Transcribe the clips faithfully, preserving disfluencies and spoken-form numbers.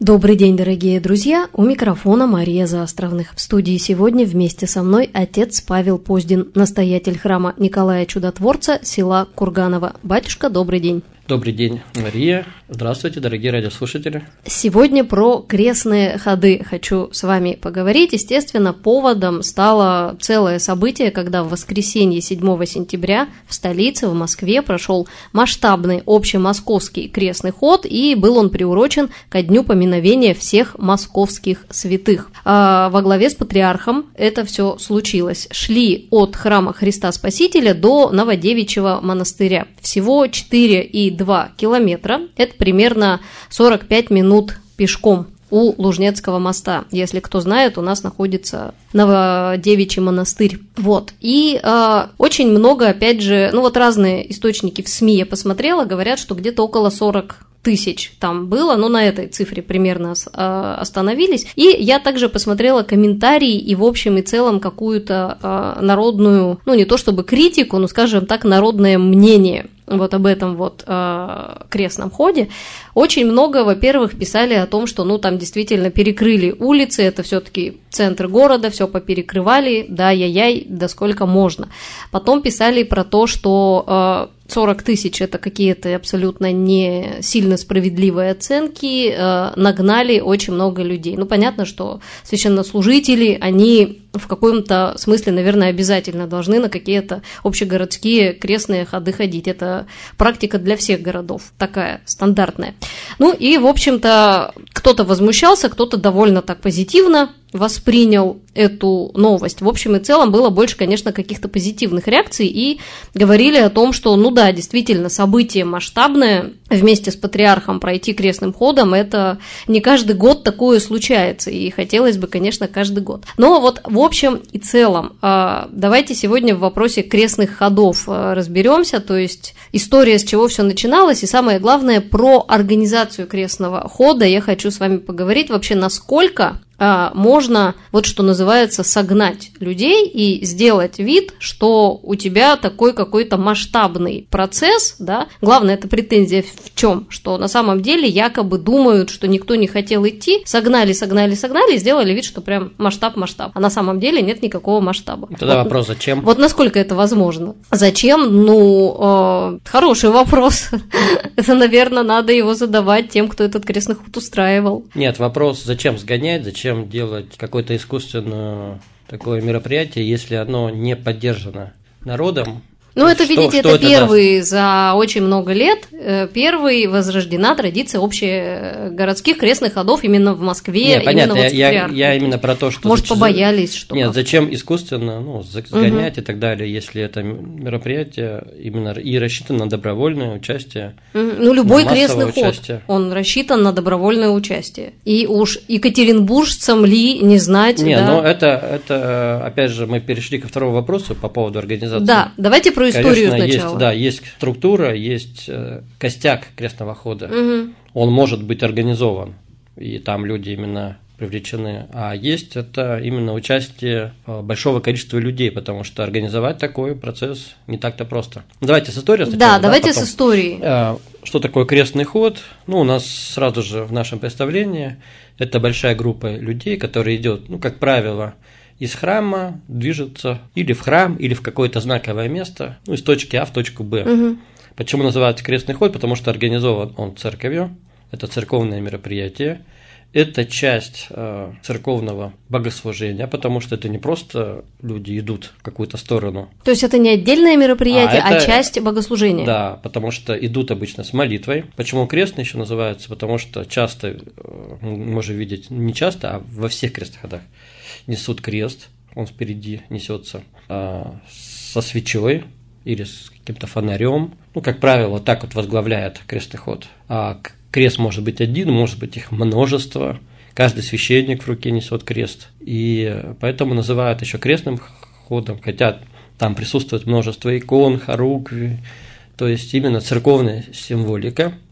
Добрый день, дорогие друзья! У микрофона Мария Заостровных. В студии сегодня вместе со мной отец Павел Поздин, настоятель храма Николая Чудотворца, села Курганово. Батюшка, добрый день! Добрый день, Мария. Здравствуйте, дорогие радиослушатели. Сегодня про крестные ходы хочу с вами поговорить. Естественно, поводом стало целое событие, когда в воскресенье седьмого сентября в столице, в Москве, прошел масштабный общемосковский крестный ход, и был он приурочен ко дню поминовения всех московских святых. А во главе с патриархом это все случилось. Шли от храма Христа Спасителя до Новодевичьего монастыря. Всего четыре и два километра. Это примерно сорок пять минут пешком у Лужнецкого моста. Если кто знает, у нас находится Новодевичий монастырь. Вот. И э, очень много, опять же, ну вот разные источники в СМИ я посмотрела, говорят, что где-то около сорок тысяч там было, но на этой цифре примерно э, остановились. И я также посмотрела комментарии и в общем и целом какую-то э, народную, ну не то чтобы критику, но, скажем так, народное мнение вот об этом вот э, крестном ходе. Очень много, во-первых, писали о том, что ну там действительно перекрыли улицы, это все-таки центр города, все поперекрывали, да, яй-яй, да сколько можно. Потом писали про то, что э, сорок тысяч это какие-то абсолютно не сильно справедливые оценки, э, нагнали очень много людей. Ну, понятно, что священнослужители, они в каком-то смысле, наверное, обязательно должны на какие-то общегородские крестные ходы ходить. Это практика для всех городов, такая стандартная. Ну и, в общем-то, кто-то возмущался, кто-то довольно так позитивно воспринял эту новость. В общем и целом было больше, конечно, каких-то позитивных реакций, и говорили о том, что, ну да, действительно, событие масштабное, вместе с патриархом пройти крестным ходом, это не каждый год такое случается, и хотелось бы, конечно, каждый год. Но вот в общем и целом, давайте сегодня в вопросе крестных ходов разберемся, то есть история, с чего все начиналось, и самое главное, про организацию крестного хода я хочу с вами поговорить, вообще насколько можно, вот что называется, согнать людей и сделать вид, что у тебя такой какой-то масштабный процесс, да, главное, это претензия в чем, что на самом деле якобы думают, что никто не хотел идти, согнали, согнали, согнали, и сделали вид, что прям масштаб-масштаб, а на самом деле нет никакого масштаба. Тогда вот, вопрос, зачем? Вот насколько это возможно? Зачем? Ну, э, хороший вопрос. Это, наверное, надо его задавать тем, кто этот крестный ход устраивал. Нет, вопрос, зачем сгонять, зачем Зачем делать какое-то искусственное такое мероприятие, если оно не поддержано народом? Ну, это, что, видите, что это, это первый даст? За очень много лет, первый возрождена традиция общегородских крестных ходов именно в Москве. Нет, понятно, именно вот я, я, я именно про то, что... Может, зачем, побоялись, что... Нет, зачем искусственно ну, сгонять угу. и так далее, если это мероприятие именно и рассчитано на добровольное участие. Угу. Ну, любой крестный участие. ход, он рассчитан на добровольное участие. И уж екатеринбуржцам ли не знать... Не, да? ну это, это, опять же, мы перешли ко второму вопросу по поводу организации. Да, давайте про историю Конечно, сначала. Есть, да, есть структура, есть э, костяк крестного хода. Угу. Он может быть организован, и там люди именно привлечены. А есть это именно участие большого количества людей, потому что организовать такой процесс не так-то просто. Давайте с историей сначала. Да, давайте потом. с историей. Э, что такое крестный ход? Ну, у нас сразу же в нашем представлении это большая группа людей, которые идет, ну, как правило, из храма движется или в храм, или в какое-то знаковое место, ну, из точки А в точку Б. Угу. Почему называется крестный ход? Потому что организован он церковью, это церковное мероприятие, это часть э, церковного богослужения, потому что это не просто люди идут в какую-то сторону. То есть это не отдельное мероприятие, а, а, это, а часть богослужения. Да, потому что идут обычно с молитвой. Почему крестный еще называется? Потому что часто, э, мы можем видеть, не часто, а во всех крестных ходах несут крест, он впереди несется э, со свечой или с каким-то фонарем. Ну, как правило, так вот возглавляет крестный ход. А крест может быть один, может быть их множество. Каждый священник в руке несет крест. И поэтому называют еще крестным ходом, хотя там присутствует множество икон, хоруквий, то есть именно церковная символика.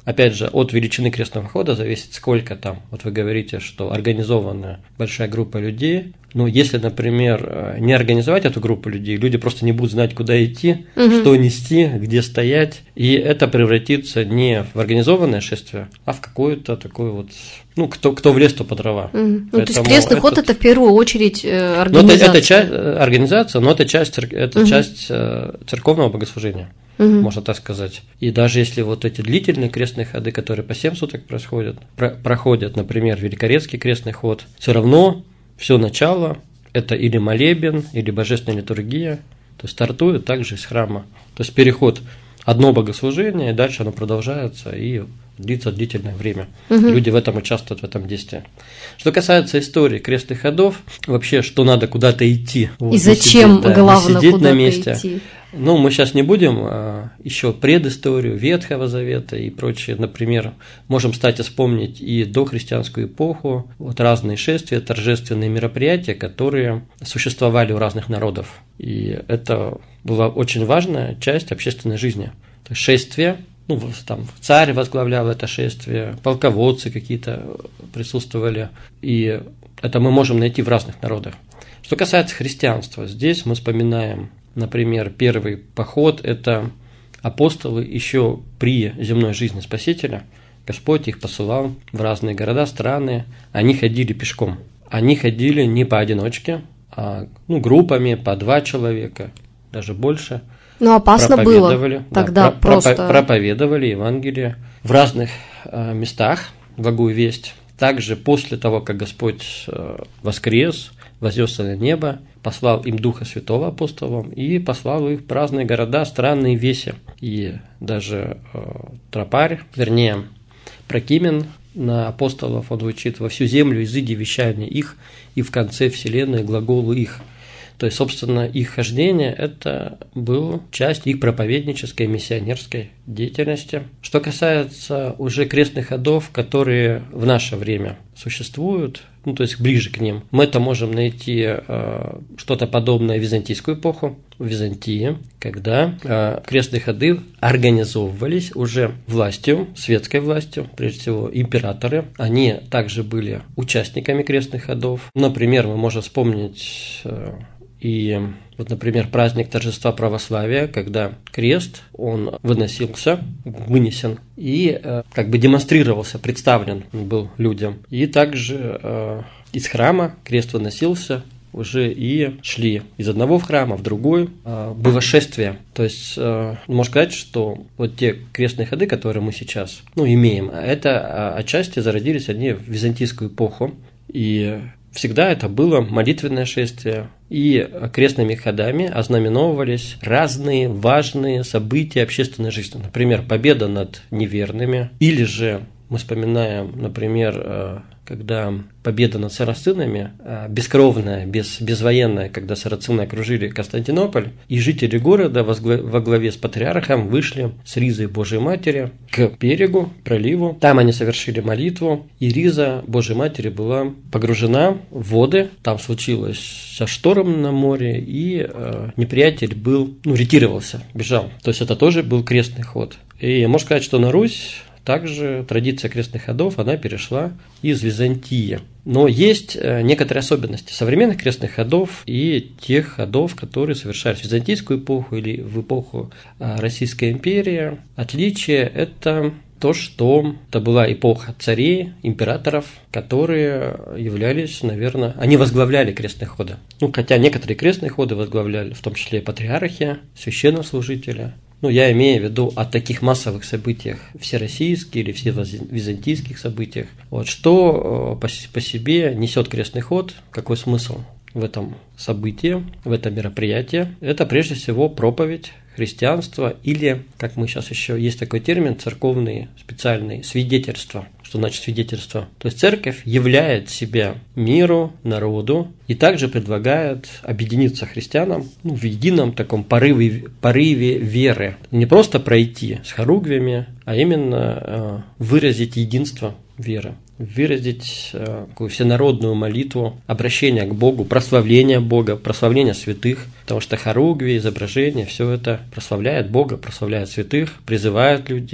Опять же, от величины крестного хода зависит, сколько там. Вот вы говорите, что организованная большая группа людей. Но если, например, не организовать эту группу людей, люди просто не будут знать, куда идти, угу. что нести, где стоять. И это превратится не в организованное шествие, а в какое-то такое вот, ну, кто, кто в лес, то по дрова. Угу. Ну, то есть крестный ход это в первую очередь организация. Ну, это, это часть организация, но это часть, это угу. часть церковного богослужения. Угу. Можно так сказать. И даже если вот эти длительные крестные ходы, которые по семь суток происходят, про, проходят, например, Великорецкий крестный ход, все равно все начало – это или молебен, или божественная литургия, то есть стартует также из храма. То есть переход одно богослужение, и дальше оно продолжается и длится длительное время. Угу. Люди в этом участвуют, в этом действии. Что касается истории крестных ходов, вообще, что надо куда-то идти. Вот, и зачем, сидеть, да, главное, сидеть куда-то на месте. идти? Ну, мы сейчас не будем а, еще предысторию Ветхого Завета и прочее. Например, можем, кстати, вспомнить и дохристианскую эпоху, вот разные шествия, торжественные мероприятия, которые существовали у разных народов. И это была очень важная часть общественной жизни. То есть шествие, ну, там царь возглавлял это шествие, полководцы какие-то присутствовали, и это мы можем найти в разных народах. Что касается христианства, здесь мы вспоминаем, например, первый поход – это апостолы еще при земной жизни Спасителя. Господь их посылал в разные города, страны, они ходили пешком. Они ходили не поодиночке, а ну, группами, по два человека, даже больше. Ну, опасно было тогда да, просто. Проповедовали Евангелие в разных э, местах, благую весть. Также после того, как Господь э, воскрес, вознесся на небо, послал им Духа Святого апостолам и послал их в разные города, страны и веси. И даже э, тропарь, вернее, Прокимен на апостолов, он звучит: «Во всю землю изыди вещание их, и в конце вселенной глаголу их». То есть, собственно, их хождение – это была часть их проповеднической, миссионерской деятельности. Что касается уже крестных ходов, которые в наше время существуют, ну, то есть ближе к ним, мы это можем найти э, что-то подобное в византийскую эпоху, в Византии, когда э, крестные ходы организовывались уже властью, светской властью, прежде всего императоры. Они также были участниками крестных ходов. Например, мы можем вспомнить э, и вот, например, праздник торжества православия, когда крест, он выносился, вынесен и э, как бы демонстрировался, представлен был людям. И также э, из храма крест выносился уже и шли из одного в храм, а в другой. Э, было шествие. То есть, э, можно сказать, что вот те крестные ходы, которые мы сейчас ну, имеем, это отчасти зародились они в византийскую эпоху. И всегда это было молитвенное шествие, и крестными ходами ознаменовывались разные важные события общественной жизни. Например, победа над неверными, или же мы вспоминаем, например, когда победа над сарацинами, бескровная, без, безвоенная, когда сарацины окружили Константинополь, и жители города во главе с патриархом вышли с Ризой Божией Матери к берегу, проливу. Там они совершили молитву, и Риза Божией Матери была погружена в воды. Там случилось шторм на море, и э, неприятель был, ну, ретировался, бежал. То есть это тоже был крестный ход. И можно сказать, что на Русь также традиция крестных ходов, она перешла из Византии. Но есть некоторые особенности современных крестных ходов и тех ходов, которые совершались в византийскую эпоху или в эпоху Российской империи. Отличие – это то, что это была эпоха царей, императоров, которые являлись, наверное, они возглавляли крестные ходы. Ну, хотя некоторые крестные ходы возглавляли, в том числе и патриархи, священнослужители. Ну, я имею в виду о таких массовых событиях, всероссийских или всевизантийских событиях. Вот, что по, по себе несет крестный ход, какой смысл в этом событии, в этом мероприятии? Это прежде всего проповедь христианства или, как мы сейчас еще, есть такой термин, церковные специальные свидетельства. Что значит свидетельство? То есть церковь являет себя миру, народу и также предлагает объединиться христианам ну, в едином таком порыве, порыве веры. Не просто пройти с хоругвями, а именно э, выразить единство веры. Выразить э, такую всенародную молитву, обращение к Богу, прославление Бога, прославление святых, потому что хоругви, изображения, все это прославляет Бога, прославляет святых, призывает людей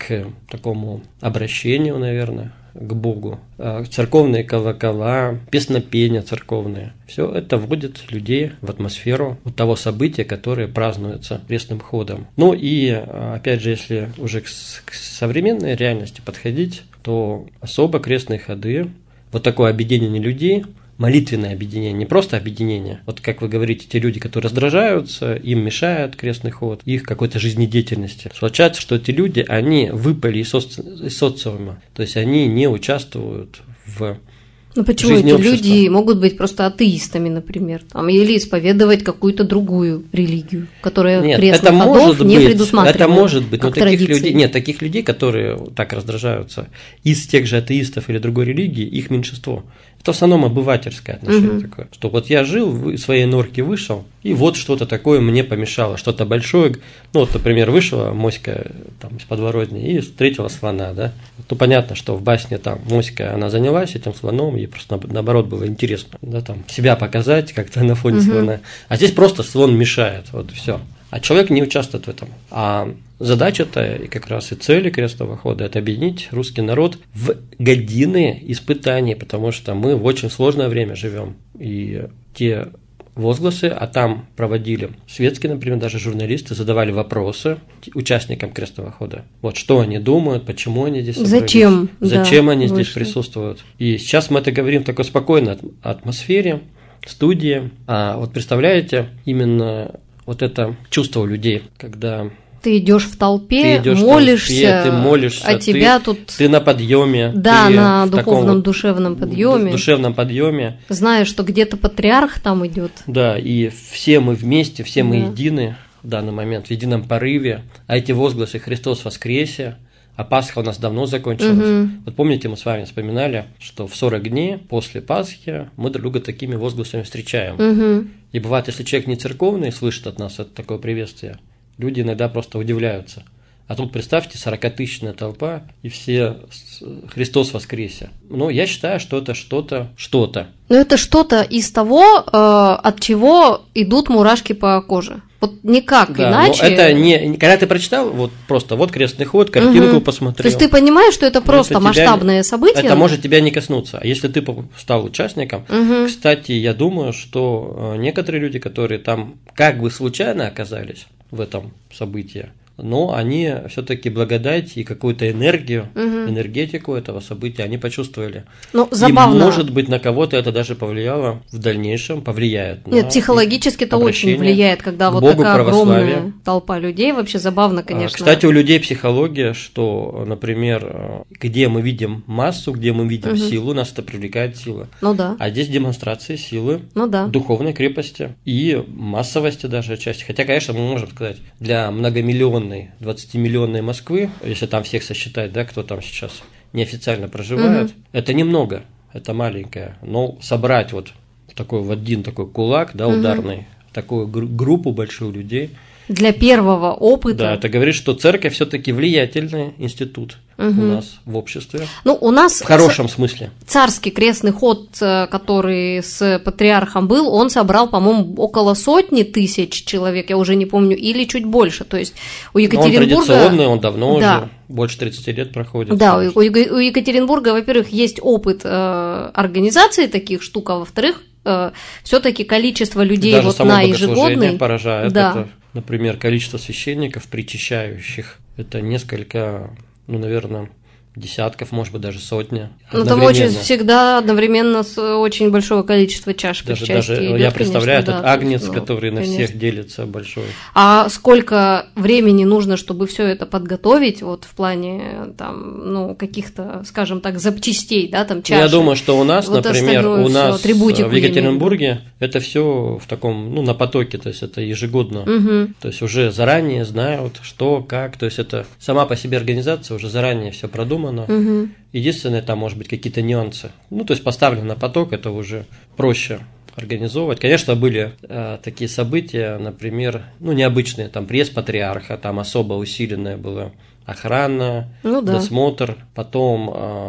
к такому обращению, наверное, к Богу. Церковные колокола, песнопения церковные. Все это вводит людей в атмосферу вот того события, которое празднуется крестным ходом. Ну и, опять же, если уже к современной реальности подходить, то особо крестные ходы, вот такое объединение людей, молитвенное объединение, не просто объединение. Вот как вы говорите, те люди, которые раздражаются, им мешает крестный ход, их какой-то жизнедеятельности. Случается, что эти люди, они выпали из, соци- из социума, то есть они не участвуют в Ну почему жизни эти общества. люди могут быть просто атеистами, например, там, или исповедовать какую-то другую религию, которая Нет, крестных это ходов может не быть, предусматривает. это может быть, но как таких традиции. людей, нет, таких людей, которые так раздражаются из тех же атеистов или другой религии, их меньшинство. Это в основном обывательское отношение Угу. такое, что вот я жил, в своей норке вышел, и вот что-то такое мне помешало, что-то большое. Ну вот, например, вышла моська там, из подворотни и встретила слона, да. Ну понятно, что в басне там моська, она занялась этим слоном, ей просто наоборот было интересно, да, там себя показать как-то на фоне Угу. слона. А здесь просто слон мешает, вот и все. А человек не участвует в этом. А задача-то и как раз и цели крестного хода – это объединить русский народ в годины испытаний, потому что мы в очень сложное время живем. И те возгласы, а там проводили светские, например, даже журналисты, задавали вопросы участникам крестного хода. Вот что они думают, почему они здесь собрались, Зачем? зачем Да, они здесь вышли. присутствуют. И сейчас мы это говорим в такой спокойной атмосфере, студии. А вот представляете, именно вот это чувство у людей, когда Ты идешь в толпе, ты идешь молишься, в толпе, ты молишься, а тебя ты, тут ты на подъеме, да, ты на в духовном таком душевном ду- подъеме, душевном подъеме, знаешь, что где-то патриарх там идет. да, и все мы вместе, все мы Да. едины в данный момент, в едином порыве, а эти возгласы «Христос воскресе», а Пасха у нас давно закончилась. Мгм. Вот помните, мы с вами вспоминали, что в сорок дней после Пасхи мы друг друга такими возгласами встречаем. Угу. И бывает, если человек не церковный слышит от нас это такое приветствие, люди иногда просто удивляются. А тут представьте, сорокатысячная толпа, и все с- «Христос воскресе». Ну, я считаю, что это что-то, что-то. Но это что-то из того, э, от чего идут мурашки по коже. Вот никак Да, иначе. но это не... Когда ты прочитал, вот просто вот крестный ход, картинку Мгм. посмотрел. То есть ты понимаешь, что это просто это тебя- масштабное событие? Это может тебя не коснуться. А если ты по- стал участником, Мгм. кстати, я думаю, что э, некоторые люди, которые там как бы случайно оказались в этом событии, но они все-таки благодать и какую-то энергию, Мгм. энергетику этого события они почувствовали. Ну, И, забавно. может быть, на кого-то это даже повлияло в дальнейшем, повлияет. Нет, на психологически это очень обращение влияет, когда к вот Богу, такая православие. огромная толпа людей. Вообще забавно, А, конечно. Кстати, у людей психология, что, например, где мы видим массу, где мы видим Мгм. силу, нас это привлекает сила. Ну да, А здесь демонстрации силы, ну да. духовной крепости и массовости даже отчасти. Хотя, конечно, мы можем сказать, для многомиллионной, двадцатимиллионной Москвы, если там всех сосчитать, да, кто там сейчас неофициально проживает, Мгм. это немного, это маленькое. Но собрать вот такой в один такой кулак, да, Мгм. ударный, такую гру- группу большую людей, Для первого опыта. да, это говорит, что церковь все-таки влиятельный институт Мгм. у нас в обществе. Ну, у нас В хорошем смысле. царский крестный ход, э, который с патриархом был, он собрал, по-моему, около сотни тысяч человек, я уже не помню, или чуть больше. То есть у Но он Екатеринбурга... традиционный, он давно Да. уже, больше тридцати лет проходит. Да, у, конечно. у Ега- у Екатеринбурга, во-первых, есть опыт э, организации таких штук, а во-вторых, все-таки количество людей Даже вот само на богослужение ежегодный... поражает. Да. Это, например, количество священников, причащающих. Это несколько, ну, наверное, десятков, может быть, даже сотни. Ну, там очень одновременно. всегда одновременно с очень большого количества чаш Даже, причастия даже идёт, я представляю конечно, этот да, агнец, то есть, ну, который на конечно. всех делится большой. А сколько времени нужно, чтобы все это подготовить, вот в плане там, ну, каких-то, скажем так, запчастей, да, там чаши? Я думаю, что у нас, Вот например, остальное у всё, нас атрибутику, в я имею в виду. Екатеринбурге это все в таком, ну, на потоке, то есть это ежегодно. Мгм. То есть уже заранее знают, что, как, то есть это сама по себе организация, уже заранее все продумано. Мгм. Единственное, там может быть какие-то нюансы. Ну, то есть поставлено на поток, это уже проще организовывать. Конечно, были э, такие события, например, ну, необычные, там приезд патриарха, там особо усиленная была охрана, Ну да. досмотр, потом э,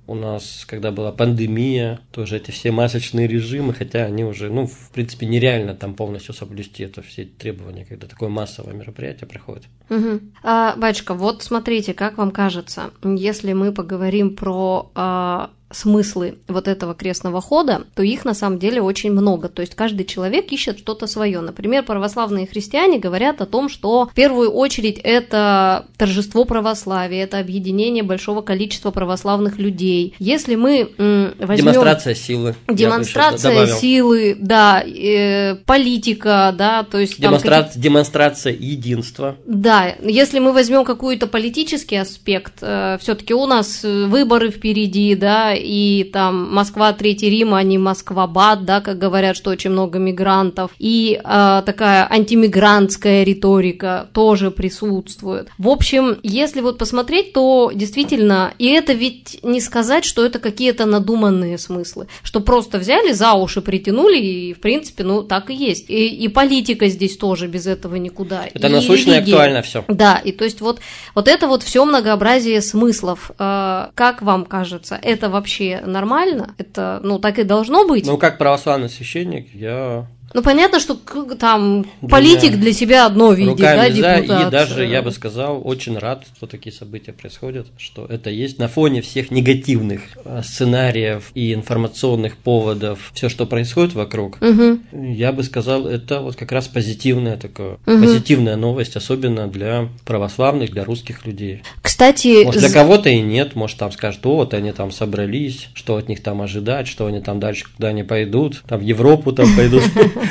у нас, когда была пандемия, тоже эти все масочные режимы, хотя они уже, ну, в принципе, нереально там полностью соблюсти это все требования, когда такое массовое мероприятие проходит. Угу. А, батюшка, вот смотрите, как вам кажется, если мы поговорим про а, смыслы вот этого крестного хода, то их на самом деле очень много. То есть каждый человек ищет что-то свое. Например, православные христиане говорят о том, что в первую очередь это торжество православия, это объединение большого количества православных людей. Если мы м, возьмем... Демонстрация силы. Демонстрация силы, да, э, политика, да, то есть... Демонстра... Там какие... Демонстрация единства. Да, если мы возьмем какой-то политический аспект, э, все-таки у нас выборы впереди, да, и там Москва, Третий Рим, а не Москва-Бад, да, как говорят, что очень много мигрантов, и э, такая антимигрантская риторика тоже присутствует. В общем, если вот посмотреть, то действительно, и это ведь не сказать, что это какие-то надуманные смыслы, что просто взяли, за уши притянули, и, в принципе, ну, так и есть. И, и политика здесь тоже без этого никуда. Это насущно и актуально все. Да, и то есть вот, вот это вот все многообразие смыслов. Э, как вам кажется, это вообще нормально? Это, ну, так и должно быть? Ну, как православный священник, я... Ну, понятно, что там политик для себя одно видит, да, депутат. И даже, я бы сказал, очень рад, что такие события происходят, что это есть на фоне всех негативных сценариев и информационных поводов, все, что происходит вокруг. Угу. Я бы сказал, это вот как раз позитивная такая, угу. позитивная новость, особенно для православных, для русских людей. Кстати... Может, для кого-то и нет, может, там скажут, вот они там собрались, что от них там ожидать, что они там дальше куда они пойдут, там в Европу там пойдут.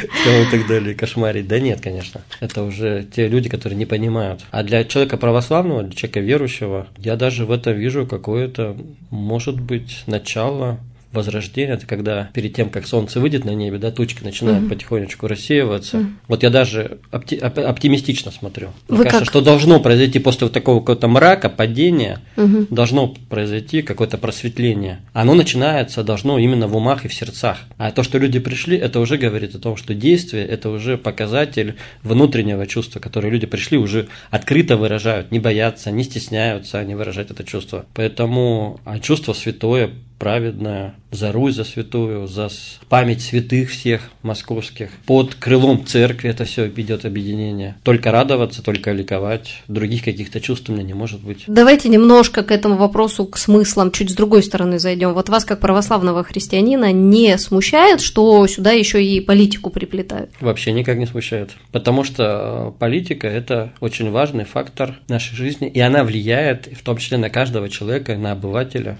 И так далее, кошмарить. Да нет, конечно. Это уже те люди, которые не понимают. А для человека православного, для человека верующего, я даже в этом вижу какое-то, может быть, начало возрождения. Это когда перед тем, как солнце выйдет на небе, да, тучки начинают uh-huh. потихонечку рассеиваться. Uh-huh. Вот я даже опти- оптимистично смотрю. Мне Вы кажется, как? Что должно произойти после вот такого какого-то мрака, падения, uh-huh. должно произойти какое-то просветление. Оно начинается, должно именно в умах и в сердцах. А то, что люди пришли, это уже говорит о том, что действие – это уже показатель внутреннего чувства, которое люди пришли, уже открыто выражают, не боятся, не стесняются они выражать это чувство. Поэтому а чувство святое, праведная, за Русь, за святую, за память святых всех московских. Под крылом церкви это все идет объединение. Только радоваться, только ликовать. Других каких-то чувств у меня не может быть. Давайте немножко к этому вопросу, к смыслам, чуть с другой стороны зайдем. Вот вас, как православного христианина, не смущает, что сюда еще и политику приплетают? Вообще никак не смущает. Потому что политика – это очень важный фактор нашей жизни, и она влияет в том числе на каждого человека, на обывателя.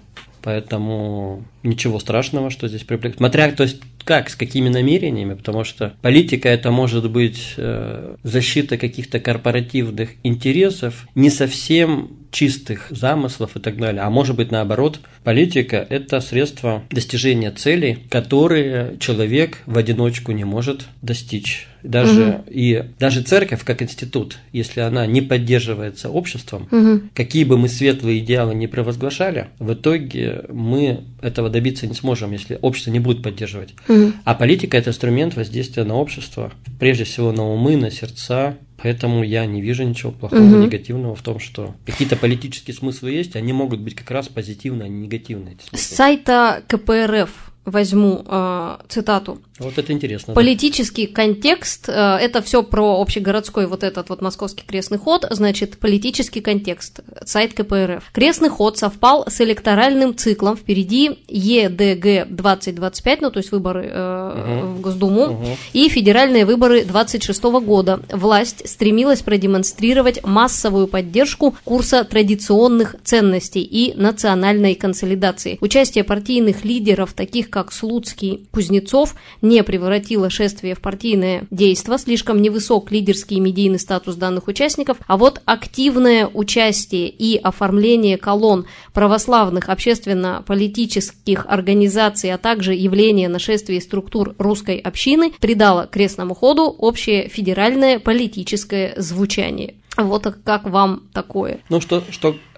Поэтому ничего страшного, что здесь приплетают. Смотря, то есть, как, с какими намерениями, потому что политика – это может быть э, защита каких-то корпоративных интересов, не совсем чистых замыслов и так далее, а может быть наоборот, политика – это средство достижения целей, которые человек в одиночку не может достичь. Даже, угу. и даже церковь как институт, если она не поддерживается обществом, угу. какие бы мы светлые идеалы не провозглашали, в итоге мы этого добиться не сможем, если общество не будет поддерживать. Угу. А политика – это инструмент воздействия на общество, прежде всего на умы, на сердца. Поэтому я не вижу ничего плохого, угу. негативного в том, что какие-то политические смыслы есть, они могут быть как раз позитивные, а не негативные. С сайта ка пэ эр эф возьму э, цитату. Вот это интересно. Политический да? контекст, э, это все про общегородской вот этот вот московский крестный ход, значит, политический контекст, сайт ка пэ эр эф. Крестный ход совпал с электоральным циклом, впереди е дэ гэ двадцать двадцать пять, ну то есть выборы э, угу. в Госдуму, угу. и федеральные выборы двадцать шестого года. Власть стремилась продемонстрировать массовую поддержку курса традиционных ценностей и национальной консолидации. Участие партийных лидеров, таких как Слуцкий, Кузнецов, не превратило шествие в партийное действо, слишком невысок лидерский и медийный статус данных участников, а вот активное участие и оформление колонн православных общественно-политических организаций, а также явление нашествия структур русской общины придало крестному ходу общее федеральное политическое звучание. Вот как вам такое? Ну, что, что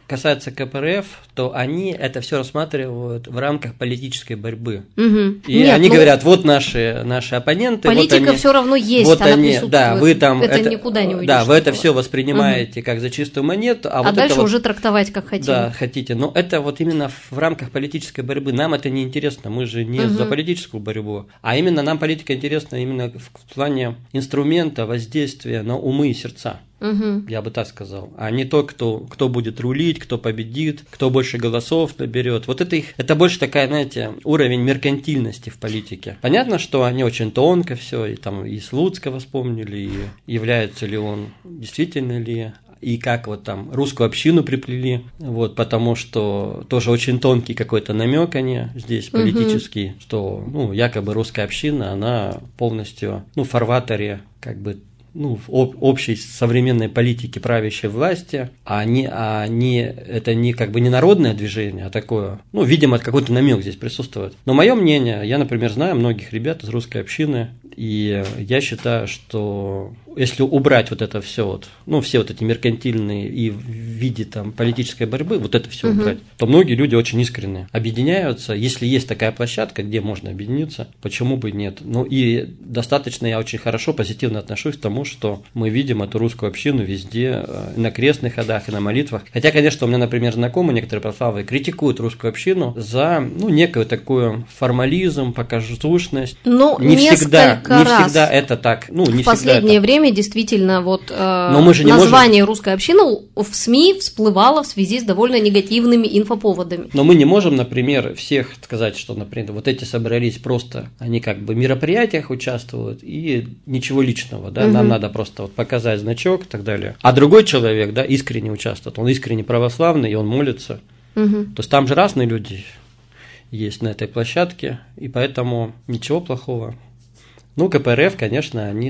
касается ка пэ эр эф, то они это все рассматривают в рамках политической борьбы. Угу. И Нет, они ну, говорят, вот наши, наши оппоненты. Политика вот они, все равно есть, вот она они, присутствует. Да, вы там, это, это никуда не уйдешь. Да, вы это было. все воспринимаете угу. как за чистую монету. А, а вот дальше это уже вот, трактовать как хотите. Да, хотите. Но это вот именно в рамках политической борьбы. Нам это не интересно. Мы же не угу. за политическую борьбу. А именно нам политика интересна именно в плане инструмента воздействия на умы и сердца. Угу. Я бы так сказал. А не то, кто, кто будет рулить, кто победит, кто больше голосов наберет. Вот это их, это больше такая, знаете, уровень меркантильности в политике. Понятно, что они очень тонко все, и там и Слуцкого вспомнили, и является ли он действительно ли, и как вот там русскую общину приплели, вот, потому что тоже очень тонкий какой-то намек они здесь политический, угу. что, ну, якобы русская община, она полностью, ну, в фарватере, как бы, ну, в об, общей современной политике правящей власти, а не, а не, это не как бы не народное движение, а такое, ну, видимо, какой-то намек здесь присутствует. Но мое мнение, я, например, знаю многих ребят из русской общины, и я считаю, что если убрать вот это все, вот, ну, все вот эти меркантильные и в виде там политической борьбы, вот это все угу. убрать, то многие люди очень искренне объединяются. Если есть такая площадка, где можно объединиться, почему бы нет? Ну и достаточно я очень хорошо, позитивно отношусь к тому, что мы видим эту русскую общину везде, на крестных ходах и на молитвах. Хотя, конечно, у меня, например, знакомые некоторые православные критикуют русскую общину за, ну, некую такую формализм, показушность. Ну, не всегда, не раз всегда это так. Ну, не в последнее это. время действительно вот э, Но мы же не название можем... русской общины в СМИ всплывало в связи с довольно негативными инфоповодами. Но мы не можем, например, всех сказать, что, например, вот эти собрались просто, они как бы в мероприятиях участвуют и ничего личного, да, угу. нам надо просто вот показать значок и так далее. А другой человек, да, искренне участвует, он искренне православный, и он молится. Угу. То есть там же разные люди есть на этой площадке, и поэтому ничего плохого. Ну, ка пэ эр эф, конечно, они,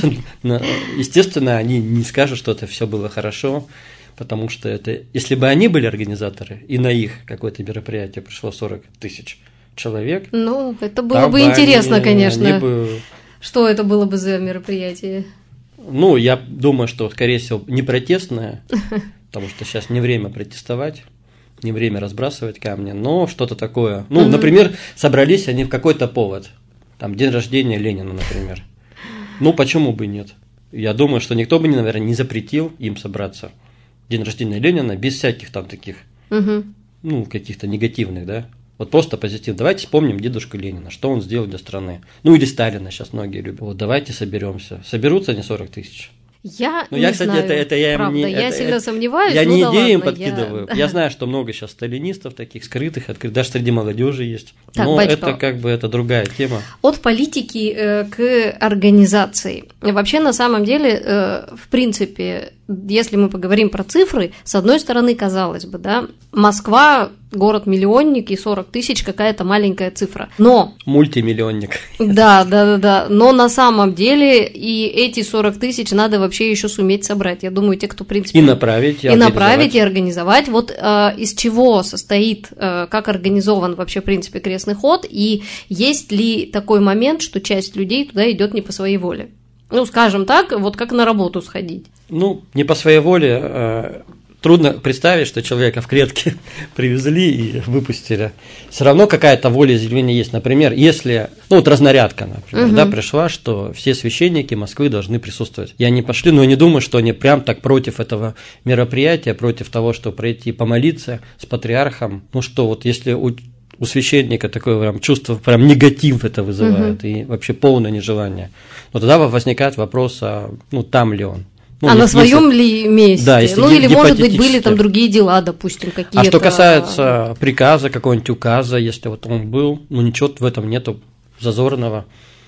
естественно, они не скажут, что это все было хорошо, потому что это, если бы они были организаторы, и на их какое-то мероприятие пришло сорок тысяч человек. Ну, это было бы интересно, они, конечно. Они бы... Что это было бы за мероприятие? Ну, я думаю, что, скорее всего, не протестное, потому что сейчас не время протестовать, не время разбрасывать камни, но что-то такое. Ну, например, собрались они в какой-то повод. Там день рождения Ленина, например. Ну, почему бы нет? Я думаю, что никто бы, наверное, не запретил им собраться. День рождения Ленина без всяких там таких, угу. ну, каких-то негативных, да? Вот просто позитив. Давайте вспомним дедушку Ленина, что он сделал для страны. Ну, или Сталина сейчас многие любят. Вот давайте соберемся. Соберутся они сорок тысяч? Я ну, не я, кстати, знаю, это, это я правда, не, я это, сильно это, сомневаюсь. Я ну, не да идеи им ладно, подкидываю. Я... я знаю, что много сейчас сталинистов таких скрытых, открытых, даже среди молодежи есть. Так, но батюшка, это как бы это другая тема. От политики э, к организации. Вообще, на самом деле, э, в принципе, если мы поговорим про цифры, с одной стороны, казалось бы, да, Москва город-миллионник, и сорок тысяч какая-то маленькая цифра. Но... Мультимиллионник. Да, да, да, да. Но на самом деле и эти сорок тысяч надо вообще еще суметь собрать. Я думаю, те, кто, в принципе... И направить, и, и направить, и организовать. Вот э, из чего состоит, э, как организован вообще, в принципе, крестный ход, и есть ли такой момент, что часть людей туда идет не по своей воле? Ну, скажем так, вот как на работу сходить. Ну, не по своей воле... Э... Трудно представить, что человека в клетке привезли и выпустили. Все равно какая-то волеизъявления есть. Например, если, ну вот разнарядка, например, угу. да, пришла, что все священники Москвы должны присутствовать. И они пошли, но я не думаю, что они прям так против этого мероприятия, против того, чтобы пройти помолиться с патриархом. Ну что, вот если у, у священника такое прям чувство, прям негатив это вызывает, угу. и вообще полное нежелание, но тогда возникает вопрос, а ну там ли он? Ну, а если, на своем ли месте? Да, если ну или, может быть, были там другие дела, допустим, какие-то. А что касается приказа, какого-нибудь указа, если вот он был, ну ничего в этом нету зазорного.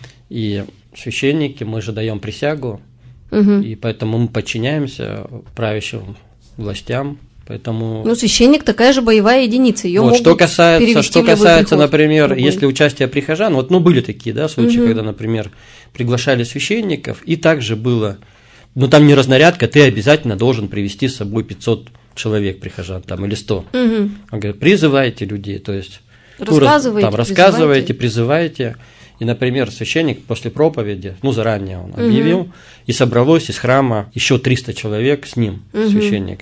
И священники, мы же даем присягу, угу. и поэтому мы подчиняемся правящим властям. Поэтому... Ну, священник такая же боевая единица. Её вот, могут что касается, что касается, приход, например, любой. если участие прихожан, вот, ну, были такие, да, случаи, угу. когда, например, приглашали священников, и также было. Ну, там не разнарядка, ты обязательно должен привести с собой пятьсот человек прихожан, там, или сто. Угу. Он говорит, призывайте людей, то есть, рассказывайте, ну, там, рассказывайте, призывайте. И, например, священник после проповеди, ну, заранее он объявил, угу. и собралось из храма еще триста человек с ним, угу. священником.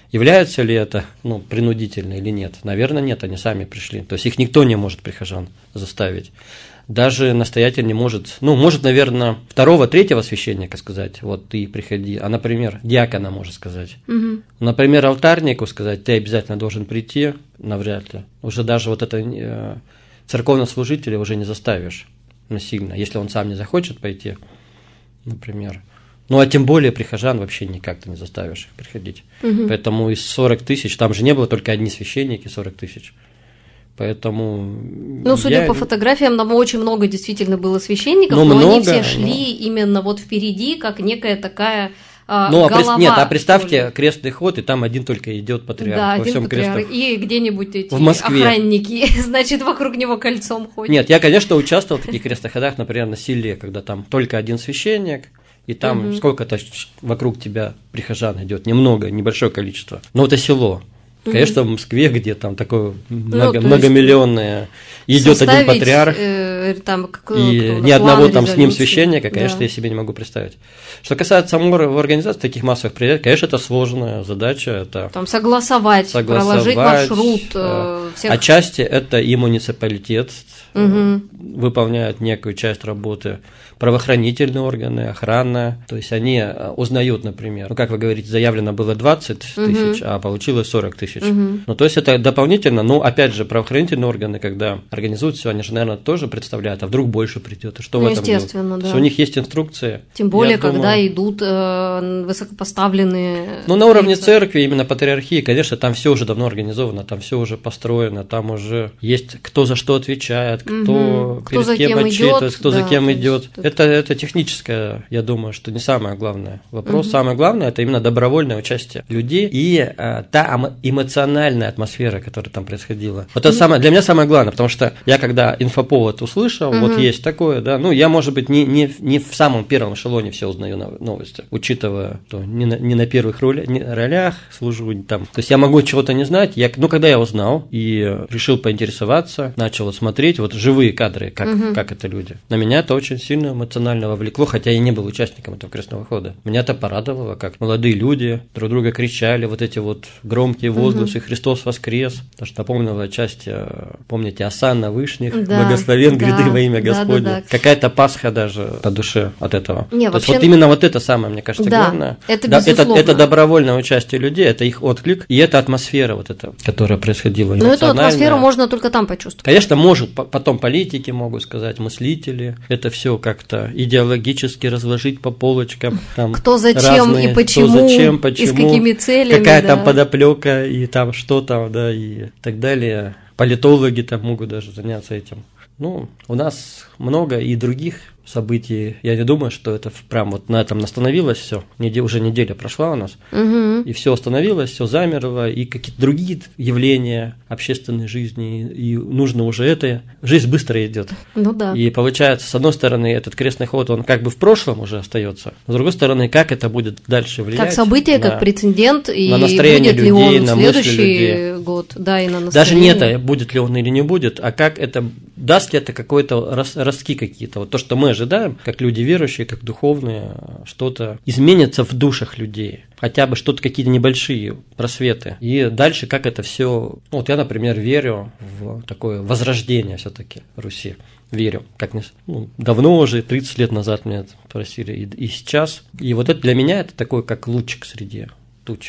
Является ли это, ну, принудительно или нет? Наверное, нет, они сами пришли. То есть их никто не может, прихожан, заставить. Даже настоятель не может, ну, может, наверное, второго, третьего священника сказать, вот ты приходи, а, например, диакона может сказать. Угу. Например, алтарнику сказать, ты обязательно должен прийти, навряд ли. Уже даже вот это э, церковнослужителя уже не заставишь насильно, если он сам не захочет пойти, например. Ну, а тем более прихожан вообще никак ты не заставишь их приходить. Угу. Поэтому из сорок тысяч, там же не было только одни священники, сорок тысяч. Поэтому... Ну, судя я... по фотографиям, там очень много действительно было священников, ну, но много, они все шли но... именно вот впереди, как некая такая а, ну, голова. А, нет, а представьте крестный ход, и там один только идет патриарх да, во один всем патриарх. крестном. И где-нибудь эти в Москве. Охранники, значит, вокруг него кольцом ходят. Нет, я, конечно, участвовал в таких крестных ходах, например, на селе, когда там только один священник, и там угу. сколько-то вокруг тебя прихожан идет, немного, небольшое количество. Но это село. Конечно, в Москве, где там такое много, ну, многомиллионное, идет один патриарх, э, там, и ни одного там с ним священника, конечно, да. я себе не могу представить. Что касается самой организации таких массовых приятий, конечно, это сложная задача. Это там согласовать, согласовать проложить маршрут. Э, всех... Отчасти это и муниципалитет угу. выполняет некую часть работы, правоохранительные органы, охрана, то есть они узнают, например, ну, как вы говорите, заявлено было двадцать тысяч, угу. а получилось сорок тысяч. Угу. Ну, то есть это дополнительно, ну, опять же, правоохранительные органы, когда организуют все, они же, наверное, тоже представляют, а вдруг больше придет, и что ну, в этом естественно, делать? Да. У них есть инструкции. Тем более, Я когда думаю, идут э, высокопоставленные... Ну, на уровне церкви, именно патриархии, конечно, там все уже давно организовано, там все уже построено, там уже есть кто за что отвечает, кто, угу. кто перед кем отчитывается, кто да, за кем идет. Это, это техническое, я думаю, что не самое главное вопрос. Угу. Самое главное – это именно добровольное участие людей и э, та эмоциональная атмосфера, которая там происходила. Вот это угу. самое, для меня самое главное, потому что я когда инфоповод услышал, угу. вот есть такое, да, ну, я, может быть, не, не, не в самом первом эшелоне все узнаю новости, учитывая, что не на, не на первых роли, не, ролях служу там. То есть я могу чего-то не знать. Я, ну, когда я узнал и решил поинтересоваться, начал смотреть, вот живые кадры, как, угу. как это люди. На меня это очень сильно эмоционально вовлекло, хотя я не был участником этого крестного хода. Меня это порадовало, как молодые люди друг друга кричали, вот эти вот громкие возгласы угу. «Христос воскрес!». Потому что напомнила часть, помните, «Осанна вышних, да, благословен гряды да, во имя Господне». Да, да, да. Какая-то Пасха даже на душе от этого. Не, То вообще... есть вот именно вот это самое, мне кажется, да, главное. Это, да, это, это добровольное участие людей, это их отклик, и это атмосфера вот эта, которая происходила. Но эту атмосферу можно только там почувствовать. Конечно, может, потом политики могут сказать, мыслители, это все как-то идеологически разложить по полочкам. Там кто зачем разные, и почему, кто зачем, почему, и с какими целями. Какая да. там подоплека и там что там, да, и так далее. Политологи там могут даже заняться этим. Ну, у нас много и других событий. Я не думаю, что это прям вот на этом остановилось все. Уже неделя прошла у нас, угу. и все остановилось, все замерло, и какие-то другие явления общественной жизни, и нужно уже это. Жизнь быстро идет. Ну да. И получается, с одной стороны, этот крестный ход, он как бы в прошлом уже остается, с другой стороны, как это будет дальше влиять. Как событие, на, как прецедент, и на настроение будет людей, ли он на в следующий людей. год, да, и на настроение. Даже не это, будет ли он или не будет, а как это, даст ли это какой-то ростки какие-то. Вот то, что мы ожидаем, как люди верующие, как духовные, что-то изменится в душах людей, хотя бы что-то, какие-то небольшие просветы. И дальше как это все. Ну, вот я, например, верю в такое возрождение все-таки Руси. Верю, как ну, давно уже, тридцать лет назад меня просили, и, и сейчас. И вот это для меня это такой, как лучик среди туч.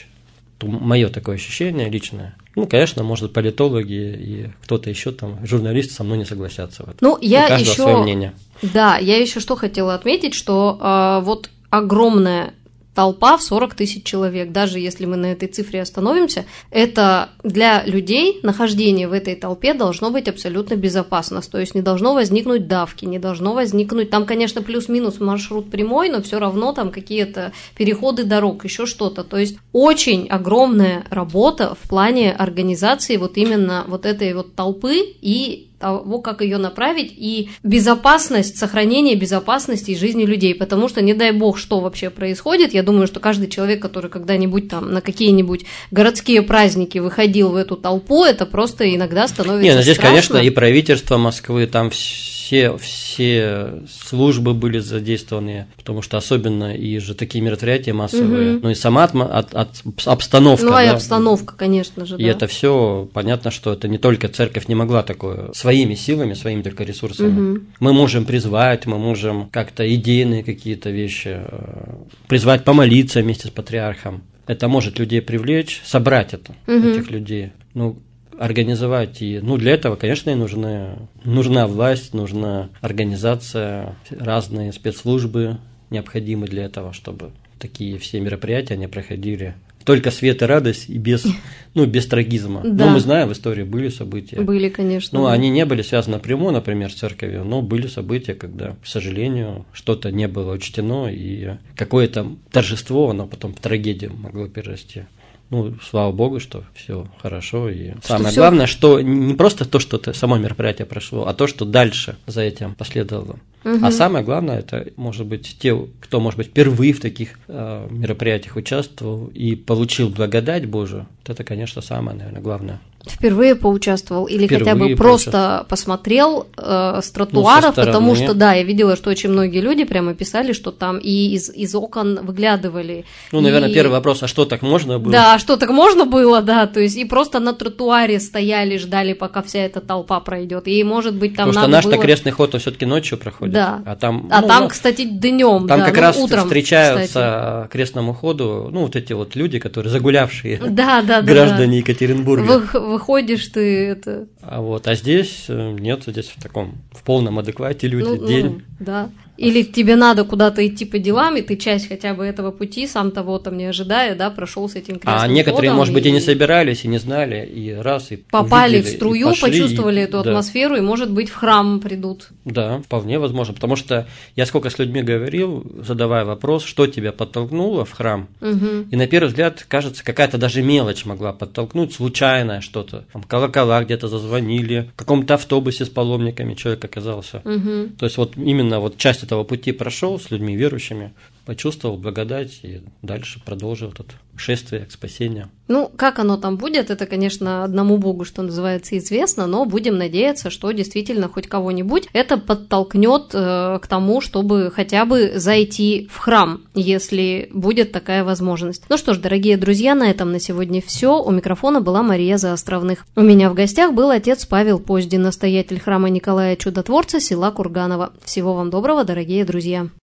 Мое такое ощущение личное. Ну, конечно, может, политологи и кто-то еще там, журналисты со мной не согласятся. В этом. Ну, я У каждого еще... свое мнение. Да, я еще что хотела отметить, что э, вот огромная толпа в сорок тысяч человек, даже если мы на этой цифре остановимся, это для людей нахождение в этой толпе должно быть абсолютно безопасно, то есть не должно возникнуть давки, не должно возникнуть, там, конечно, плюс-минус маршрут прямой, но все равно там какие-то переходы дорог, еще что-то, то есть очень огромная работа в плане организации вот именно вот этой вот толпы и того, как ее направить, и безопасность, сохранение безопасности и жизни людей, потому что, не дай бог, что вообще происходит, я думаю, что каждый человек, который когда-нибудь там на какие-нибудь городские праздники выходил в эту толпу, это просто иногда становится Не, ну здесь, страшно. конечно, и правительство Москвы, там все, все службы были задействованы, потому что особенно и же такие мероприятия массовые, угу. ну и сама от, от, от, обстановка. Ну, да, и обстановка, конечно же. И да. это все понятно, что это не только церковь не могла такое своими силами, своими только ресурсами. Угу. Мы можем призвать, мы можем как-то идейные какие-то вещи, призвать помолиться вместе с патриархом. Это может людей привлечь, собрать это, угу. этих людей. Ну, организовать. И, ну, для этого, конечно, и нужны, нужна власть, нужна организация, разные спецслужбы необходимы для этого, чтобы такие все мероприятия они проходили. Только свет и радость, и без, ну, без трагизма. Да. Ну, мы знаем, в истории были события. Были, конечно. Ну, да. они не были связаны напрямую, например, с церковью, но были события, когда, к сожалению, что-то не было учтено, и какое-то торжество, оно потом в трагедию могло перерасти. Ну, слава богу, что все хорошо. И что самое всё... главное, что не просто то, что само мероприятие прошло, а то, что дальше за этим последовало. Угу. А самое главное, это, может быть, те, кто, может быть, впервые в таких э, мероприятиях участвовал и получил благодать Божию, вот это, конечно, самое, наверное, главное. Впервые поучаствовал или Впервые хотя бы просто посмотрел э, с тротуаров, ну, потому что, да, я видела, что очень многие люди прямо писали, что там и из, из окон выглядывали. Ну, наверное, и... первый вопрос, а что так можно было? Да, что так можно было, да, то есть и просто на тротуаре стояли, ждали, пока вся эта толпа пройдет, и, может быть, там потому надо что наш-то было... крестный ход все-таки ночью проходит, да. а там, а ну, там, кстати, днем, там да, как ну, раз утром, встречаются кстати. К крестному ходу, ну, вот эти вот люди, которые загулявшие, да, да, граждане да. Екатеринбурга. Вы, выходишь ты это... А вот, а здесь нет, здесь в таком, в полном адеквате люди, ну, день. Ну, да. Или тебе надо куда-то идти по делам, и ты часть хотя бы этого пути, сам того там не ожидая, да, прошел с этим крестным ходом. А некоторые, ходом, может быть, и... и не и собирались, и не знали, и раз, и попали увидели, в струю, пошли, почувствовали и... эту да. атмосферу, и, может быть, в храм придут. Да, вполне возможно, потому что я сколько с людьми говорил, задавая вопрос, что тебя подтолкнуло в храм, угу. и на первый взгляд, кажется, какая-то даже мелочь могла подтолкнуть, случайное что-то, там колокола где-то зазвонили, в каком-то автобусе с паломниками человек оказался. Угу. То есть вот именно вот часть этого пути прошел с людьми верующими, почувствовал благодать и дальше продолжил это шествие к спасению. Ну, как оно там будет, это, конечно, одному Богу, что называется, известно, но будем надеяться, что действительно хоть кого-нибудь это подтолкнет э, к тому, чтобы хотя бы зайти в храм, если будет такая возможность. Ну что ж, дорогие друзья, на этом на сегодня все. У микрофона была Мария Заостровных. У меня в гостях был отец Павел Поздин, настоятель храма Николая Чудотворца, села Курганово. Всего вам доброго, дорогие друзья.